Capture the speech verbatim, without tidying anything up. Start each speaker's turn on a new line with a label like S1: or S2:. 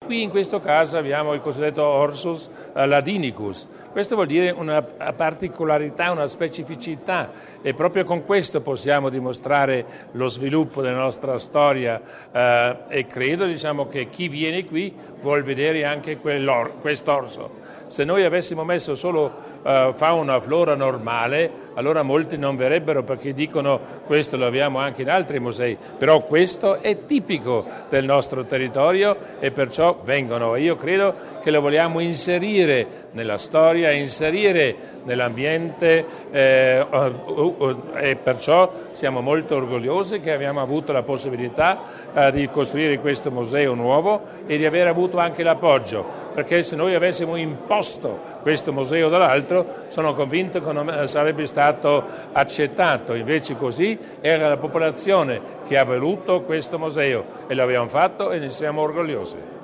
S1: Qui in questo caso abbiamo il cosiddetto Orsus ladinicus. Questo vuol dire una particolarità, una specificità, e proprio con questo possiamo dimostrare lo sviluppo della nostra storia eh, e credo diciamo, che chi viene qui vuol vedere anche quest'orso. Se noi avessimo messo solo eh, fauna flora normale, allora molti non verrebbero perché dicono questo lo abbiamo anche in altri musei, però questo è tipico del nostro territorio e perciò vengono. Io credo che lo vogliamo inserire nella storia, inserire nell'ambiente eh, e perciò siamo molto orgogliosi che abbiamo avuto la possibilità eh, di costruire questo museo nuovo e di aver avuto anche l'appoggio, perché se noi avessimo imposto questo museo dall'altro sono convinto che non sarebbe stato accettato, invece così era la popolazione che ha voluto questo museo e l'abbiamo fatto e ne siamo orgogliosi.